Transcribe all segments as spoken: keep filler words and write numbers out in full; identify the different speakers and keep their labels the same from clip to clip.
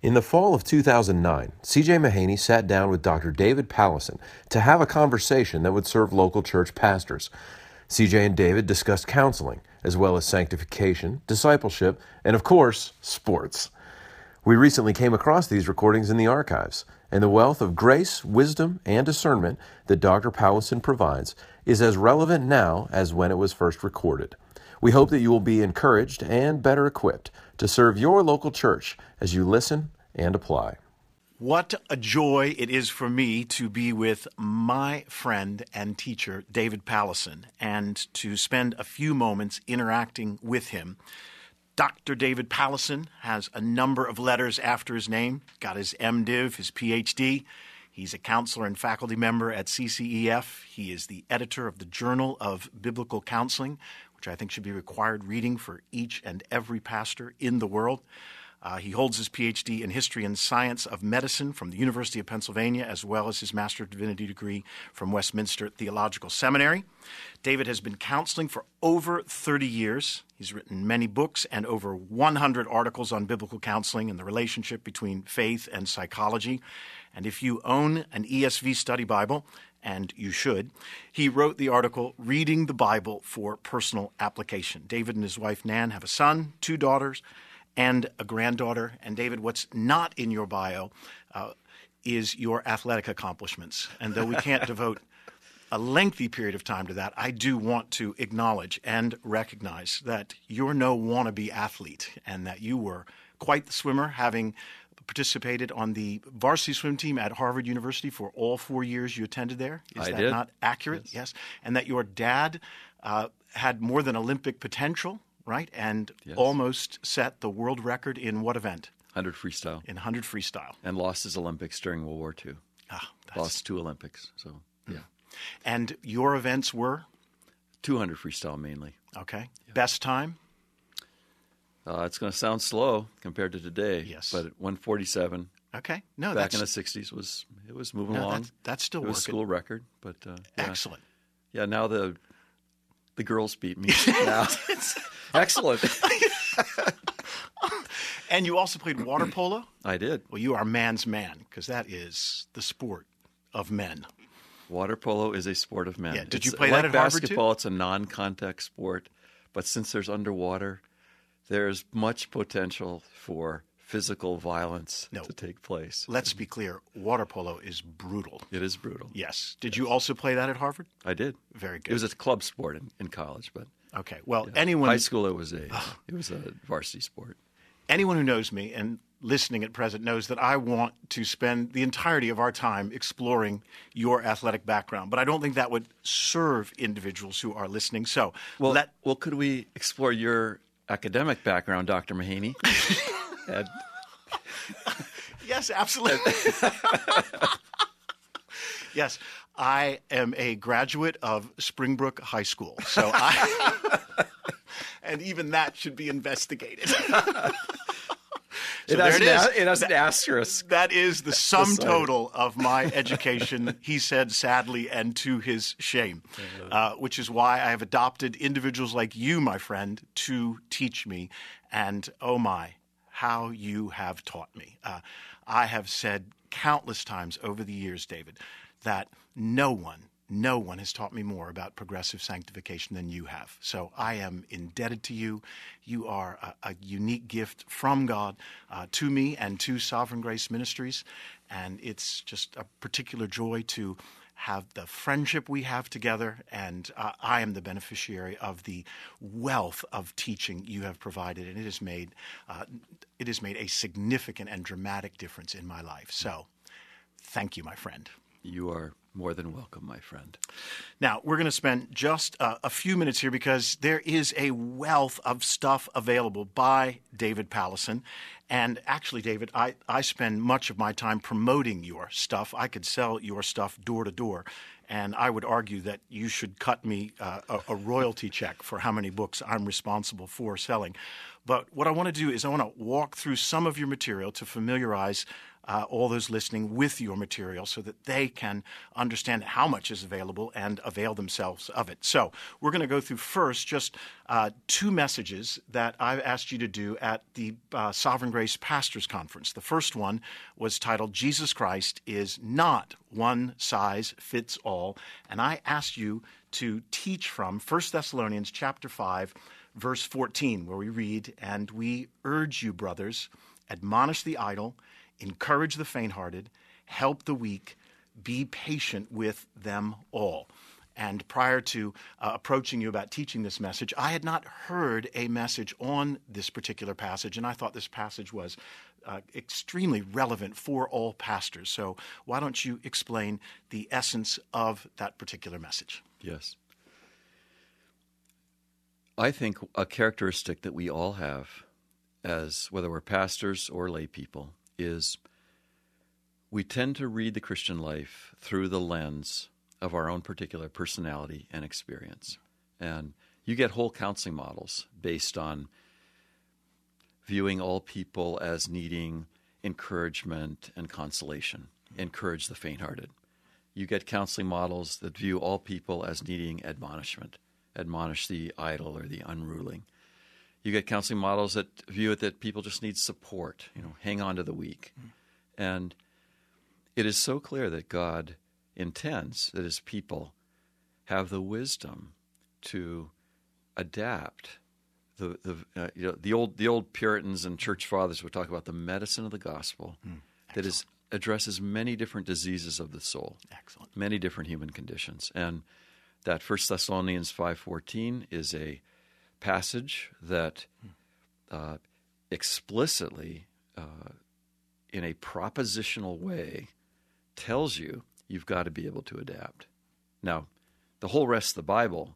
Speaker 1: In the fall of two thousand nine, C J Mahaney sat down with Doctor David Powlison to have a conversation that would serve local church pastors. C J and David discussed counseling, as well as sanctification, discipleship, and of course, sports. We recently came across these recordings in the archives, and the wealth of grace, wisdom, and discernment that Doctor Powlison provides is as relevant now as when it was first recorded. We hope that you will be encouraged and better equipped to serve your local church as you listen and apply.
Speaker 2: What a joy it is for me to be with my friend and teacher, David Powlison, and to spend a few moments interacting with him. Doctor David Powlison has a number of letters after his name, got his MDiv, his P H D. He's a counselor and faculty member at C C E F. He is the editor of the Journal of Biblical Counseling, which I think should be required reading for each and every pastor in the world. Uh, he holds his P H D in History and Science of Medicine from the University of Pennsylvania, as well as his Master of Divinity degree from Westminster Theological Seminary. David has been counseling for over thirty years. He's written many books and over one hundred articles on biblical counseling and the relationship between faith and psychology. And if you own an E S V study Bible, and you should, he wrote the article, Reading the Bible for Personal Application. David and his wife, Nan, have a son, two daughters, and a granddaughter. And David, what's not in your bio uh, is your athletic accomplishments. And though we can't devote a lengthy period of time to that, I do want to acknowledge and recognize that you're no wannabe athlete and that you were quite the swimmer, having participated on the varsity swim team at Harvard University for all four years you attended there. Is
Speaker 3: I
Speaker 2: that
Speaker 3: did.
Speaker 2: not accurate?
Speaker 3: Yes.
Speaker 2: Yes. And that your dad uh, had more than Olympic potential, right? And
Speaker 3: Yes.
Speaker 2: almost set the world record in what event?
Speaker 3: one hundred freestyle.
Speaker 2: In one hundred freestyle.
Speaker 3: And lost his Olympics during World War Two.
Speaker 2: Ah, that's,
Speaker 3: Lost two Olympics. So, yeah.
Speaker 2: And your events were?
Speaker 3: two hundred freestyle mainly.
Speaker 2: Okay. Best time?
Speaker 3: Uh, it's going to sound slow compared to today.
Speaker 2: Yes.
Speaker 3: But at one forty-seven,
Speaker 2: Okay. No,
Speaker 3: back
Speaker 2: that's
Speaker 3: in the sixties, was it was moving
Speaker 2: no,
Speaker 3: along.
Speaker 2: that's, that's still
Speaker 3: It was
Speaker 2: working.
Speaker 3: school record. But uh, yeah.
Speaker 2: Excellent.
Speaker 3: Yeah, now the the girls beat me. Now. Excellent.
Speaker 2: And you also played water polo?
Speaker 3: I did.
Speaker 2: Well, you are a man's man because that is the sport of men.
Speaker 3: Water polo is a sport of men.
Speaker 2: Yeah, did
Speaker 3: It's
Speaker 2: you play
Speaker 3: like
Speaker 2: that at Harvard, too?
Speaker 3: basketball, it's a non-contact sport. But since there's underwater, there's much potential for physical violence
Speaker 2: No.
Speaker 3: to take place.
Speaker 2: Let's be clear, water polo is brutal.
Speaker 3: It is brutal.
Speaker 2: Yes. Did you also play that at Harvard?
Speaker 3: I did.
Speaker 2: Very good.
Speaker 3: It was a club sport in, in college, but
Speaker 2: Okay. Well, anyone
Speaker 3: high school it was a it was a varsity sport.
Speaker 2: anyone who knows me and listening at present knows that I want to spend the entirety of our time exploring your athletic background, but I don't think that would serve individuals who are listening. So,
Speaker 3: Well,
Speaker 2: let
Speaker 3: well, could we explore your academic background, Doctor Mahaney? And
Speaker 2: yes, absolutely. Yes, I am a graduate of Springbrook High School. So I and even that should be investigated. So
Speaker 3: it, has
Speaker 2: there it
Speaker 3: an,
Speaker 2: is.
Speaker 3: a- it has an asterisk.
Speaker 2: That is the sum
Speaker 3: Beside it.
Speaker 2: total of my education, he said sadly and to his shame, uh, which is why I have adopted individuals like you, my friend, to teach me. And oh my, how you have taught me. Uh, I have said countless times over the years, David, that no one, no one has taught me more about progressive sanctification than you have. So I am indebted to you. You are a, a unique gift from God uh, to me and to Sovereign Grace Ministries. And it's just a particular joy to have the friendship we have together. And uh, I am the beneficiary of the wealth of teaching you have provided. And it has made, uh, it has made a significant and dramatic difference in my life. So thank you, my friend.
Speaker 3: You are more than welcome, my friend.
Speaker 2: Now, we're going to spend just uh, a few minutes here because there is a wealth of stuff available by David Powlison. And actually, David, I, I spend much of my time promoting your stuff. I could sell your stuff door to door. And I would argue that you should cut me uh, a, a royalty check for how many books I'm responsible for selling. But what I want to do is I want to walk through some of your material to familiarize uh, all those listening with your material so that they can understand how much is available and avail themselves of it. So we're going to go through first just uh, two messages that I've asked you to do at the uh, Sovereign Grace Pastors Conference. The first one was titled, Jesus Christ is Not One Size Fits All, and I asked you to teach from First Thessalonians chapter five, verse fourteen, where we read, "And we urge you, brothers, admonish the idle, encourage the faint-hearted, help the weak, be patient with them all." And prior to uh, approaching you about teaching this message, I had not heard a message on this particular passage, and I thought this passage was uh, extremely relevant for all pastors. So why don't you explain the essence of that particular message?
Speaker 3: Yes. I think a characteristic that we all have, as whether we're pastors or lay people, is we tend to read the Christian life through the lens of our own particular personality and experience. And you get whole counseling models based on viewing all people as needing encouragement and consolation, encourage the faint-hearted. You get counseling models that view all people as needing admonishment, admonish the idle or the unruly. You get counseling models that view it that people just need support, you know, hang on to the weak. Mm. And it is so clear that God intends that his people have the wisdom to adapt. The the uh, you know the old the old Puritans and church fathers would talk about the medicine of the gospel mm. that is addresses many different diseases of the soul.
Speaker 2: Excellent.
Speaker 3: Many different human conditions. And that First Thessalonians five fourteen is a passage that uh, explicitly, uh, in a propositional way, tells you you've got to be able to adapt. Now, the whole rest of the Bible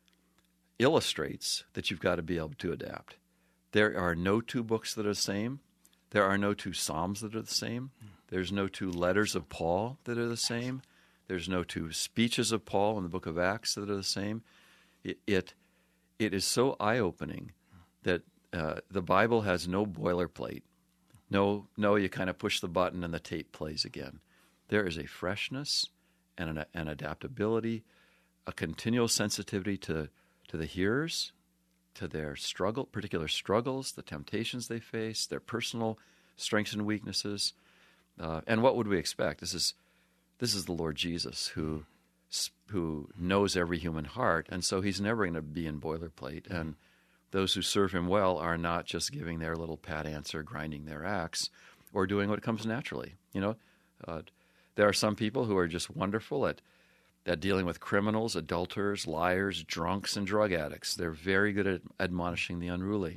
Speaker 3: illustrates that you've got to be able to adapt. There are no two books that are the same. There are no two Psalms that are the same. There's no two letters of Paul that are the same. There's no two speeches of Paul in the book of Acts that are the same. It it, it is so eye-opening that uh, the Bible has no boilerplate. No, no, you kind of push the button and the tape plays again. There is a freshness and an, an adaptability, a continual sensitivity to, to the hearers, to their struggle, particular struggles, the temptations they face, their personal strengths and weaknesses. Uh, and what would we expect? This is this is the Lord Jesus who who knows every human heart, and so he's never going to be in boilerplate. And those who serve him well are not just giving their little pat answer, grinding their axe, or doing what comes naturally. You know, uh, there are some people who are just wonderful at at dealing with criminals, adulterers, liars, drunks, and drug addicts. They're very good at admonishing the unruly.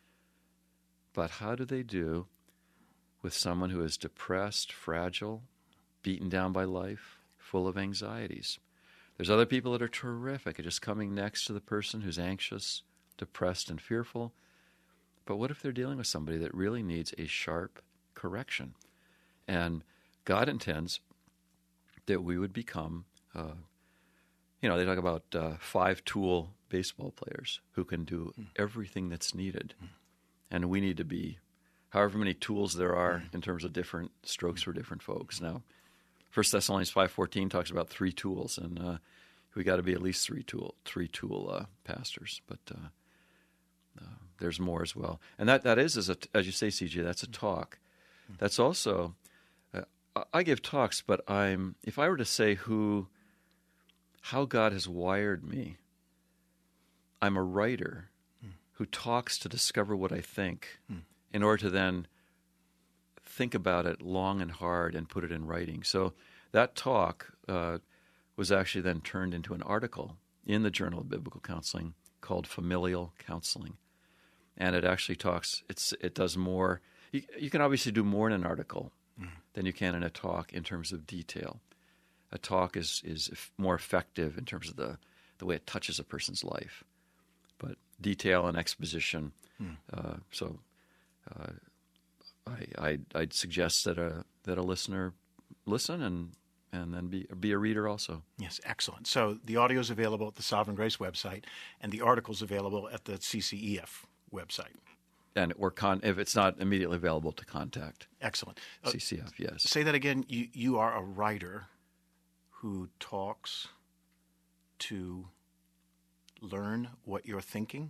Speaker 3: But how do they do with someone who is depressed, fragile, beaten down by life, full of anxieties? There's other people that are terrific at just coming next to the person who's anxious, depressed, and fearful. But what if they're dealing with somebody that really needs a sharp correction? And God intends that we would become, uh, you know, they talk about uh, five-tool baseball players who can do mm. everything that's needed. Mm. And we need to be however many tools there are mm. in terms of different strokes for different folks. Now, First Thessalonians five fourteen talks about three tools, and uh, we got to be at least three tool three tool uh, pastors. But uh, uh, there's more as well, and that that is as a, as you say, C J. That's a talk. That's also uh, I give talks, but I'm if I were to say who how God has wired me, I'm a writer mm. who talks to discover what I think, mm. in order to then think about it long and hard and put it in writing. So that talk uh, was actually then turned into an article in the Journal of Biblical Counseling called Familial Counseling. And it actually talks, it's it does more, you, you can obviously do more in an article mm. than you can in a talk in terms of detail. A talk is, is more effective in terms of the, the way it touches a person's life. But detail and exposition, mm. uh, so... Uh, I, I'd, I'd suggest that a that a listener listen and and then be be a reader also.
Speaker 2: Yes, excellent. So the audio is available at the Sovereign Grace website, and the article's available at the C C E F website.
Speaker 3: and or con, if it's not immediately available, to contact
Speaker 2: Excellent. Uh,
Speaker 3: C C F. Yes.
Speaker 2: Say that again. You you are a writer who talks to learn what you're thinking.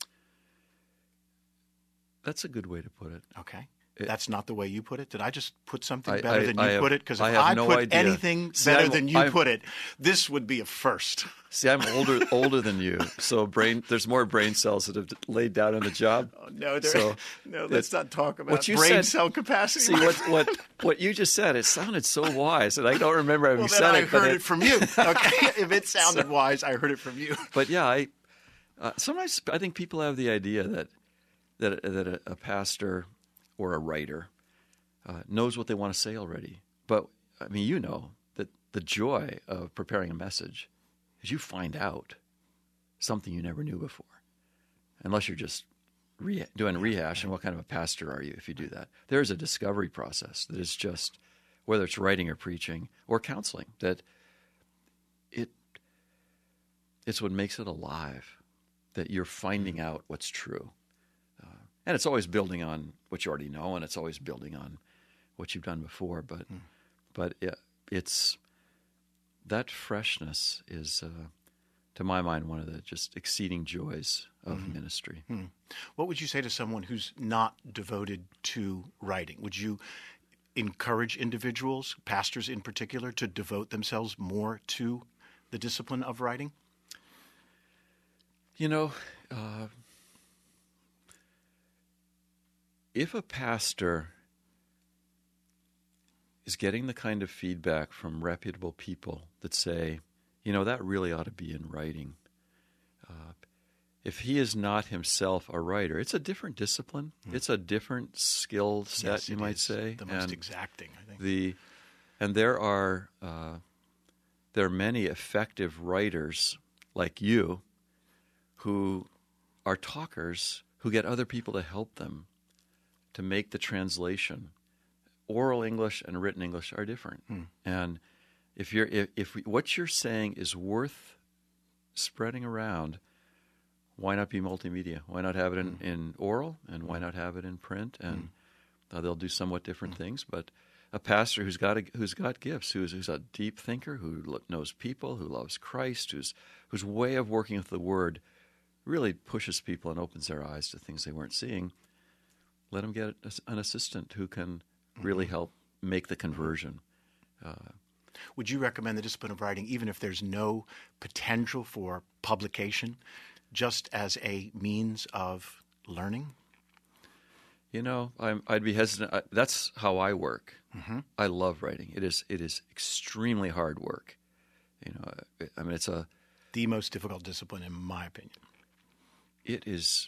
Speaker 3: That's a good way to put it.
Speaker 2: Okay.
Speaker 3: It,
Speaker 2: That's not the way you put it? Did I just put something
Speaker 3: I,
Speaker 2: better
Speaker 3: I,
Speaker 2: than you
Speaker 3: I have,
Speaker 2: put it? Because if
Speaker 3: I,
Speaker 2: I,
Speaker 3: have no
Speaker 2: put
Speaker 3: idea.
Speaker 2: anything
Speaker 3: See,
Speaker 2: better
Speaker 3: I'm,
Speaker 2: than you
Speaker 3: I'm,
Speaker 2: put it, this would be a first.
Speaker 3: See, I'm older older than you, so brain there's more brain cells that have laid down on the job.
Speaker 2: Oh, no, there,
Speaker 3: so
Speaker 2: no, let's not talk about
Speaker 3: what you
Speaker 2: brain
Speaker 3: said,
Speaker 2: cell capacity.
Speaker 3: See, what, what, what you just said, it sounded so wise, and I don't remember having
Speaker 2: well,
Speaker 3: said
Speaker 2: then I
Speaker 3: it.
Speaker 2: heard
Speaker 3: but
Speaker 2: it,
Speaker 3: it
Speaker 2: from you. Okay, if it sounded
Speaker 3: so,
Speaker 2: wise, I heard it from you.
Speaker 3: But yeah, I uh, sometimes I think people have the idea that that that a, a pastor or a writer uh, knows what they want to say already. But I mean, you know that the joy of preparing a message is you find out something you never knew before, unless you're just re- doing rehash. And what kind of a pastor are you if you do that? There's a discovery process that is just, whether it's writing or preaching or counseling, that it it's what makes it alive, that you're finding out what's true. Uh, and it's always building on what you already know, and it's always building on what you've done before. But mm. but it, it's that freshness is, uh, to my mind, one of the just exceeding joys of mm. ministry.
Speaker 2: Mm. What would you say to someone who's not devoted to writing? Would you encourage individuals, pastors in particular, to devote themselves more to the discipline of writing?
Speaker 3: You know, uh, if a pastor is getting the kind of feedback from reputable people that say, you know, that really ought to be in writing. Uh, if he is not himself a writer, it's a different discipline. Mm. It's a different skill set,
Speaker 2: yes,
Speaker 3: you might
Speaker 2: is.
Speaker 3: say.
Speaker 2: The most
Speaker 3: and
Speaker 2: exacting, I think.
Speaker 3: The, and there are uh, there are many effective writers like you who are talkers who get other people to help them to make the translation. Oral English and written English are different, mm. and if you're if, if we, what you're saying is worth spreading around, why not be multimedia? Why not have it in, mm. in oral, and why not have it in print? And mm. uh, they'll do somewhat different mm. things. But a pastor who's got a, who's got gifts, who's who's a deep thinker, who lo- knows people, who loves Christ, whose whose way of working with the Word really pushes people and opens their eyes to things they weren't seeing. Let them get an assistant who can really help make the conversion. Uh,
Speaker 2: Would you recommend the discipline of writing, even if there's no potential for publication, just as a means of learning?
Speaker 3: You know, I'm, I'd be hesitant. I, that's how I work.
Speaker 2: Mm-hmm.
Speaker 3: I love writing. It is it is extremely hard work. You know, I mean, it's a
Speaker 2: the most difficult discipline, in my opinion.
Speaker 3: It is.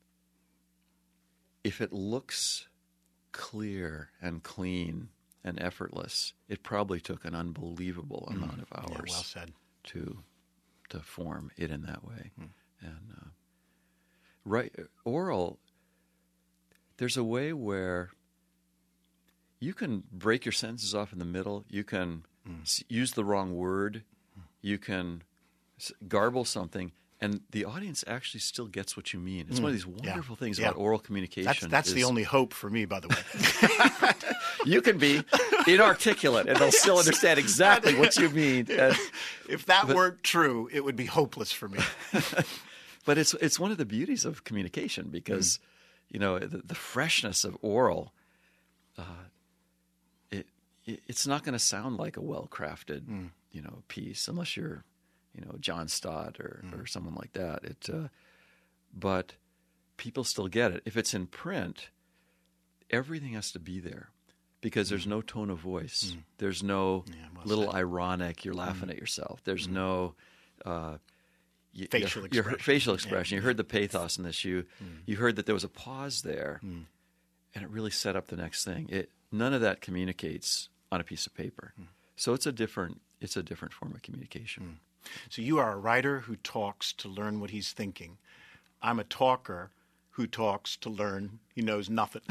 Speaker 3: If it looks clear and clean and effortless, it probably took an unbelievable mm. amount of hours.
Speaker 2: Yeah, well said.
Speaker 3: to to form it in that way.
Speaker 2: Mm.
Speaker 3: And uh, right, oral. There's a way where you can break your sentences off in the middle. You can mm. s- use the wrong word. Mm. You can s- garble something. And the audience actually still gets what you mean. It's mm, one of these wonderful yeah, things
Speaker 2: yeah.
Speaker 3: about oral communication.
Speaker 2: That's, that's
Speaker 3: is,
Speaker 2: the only hope for me, by the way.
Speaker 3: You can be inarticulate, and they'll yes. still understand exactly what you mean. And,
Speaker 2: if that
Speaker 3: but,
Speaker 2: weren't true, it would be hopeless for me.
Speaker 3: But it's it's one of the beauties of communication because, mm. you know, the, the freshness of oral, uh, it, it it's not going to sound like a well-crafted, mm. you know, piece unless you're, you know, John Stott or, mm. or someone like that. It, uh, but people still get it. If it's in print, everything has to be there because mm. there's no tone of voice. Mm. There's no yeah, well little said. ironic, you're laughing mm. at yourself. There's mm. no uh, you,
Speaker 2: facial
Speaker 3: your,
Speaker 2: expression.
Speaker 3: Your facial expression.
Speaker 2: Yeah.
Speaker 3: You heard the pathos in this. You,
Speaker 2: mm.
Speaker 3: you heard that there was a pause there,
Speaker 2: mm.
Speaker 3: and it really set up the next thing. It None of that communicates on a piece of paper. Mm. So it's a different it's a different form of communication.
Speaker 2: Mm. So you are a writer who talks to learn what he's thinking. I'm a talker who talks to learn he knows nothing.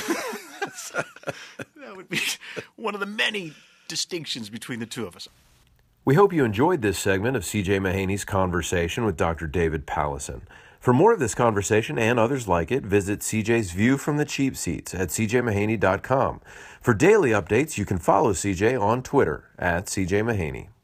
Speaker 2: That would be one of the many distinctions between the two of us.
Speaker 1: We hope you enjoyed this segment of C J Mahaney's conversation with Doctor David Powlison. For more of this conversation and others like it, visit C J's View from the Cheap Seats at c j mahaney dot com. For daily updates, you can follow C J on Twitter at C J Mahaney.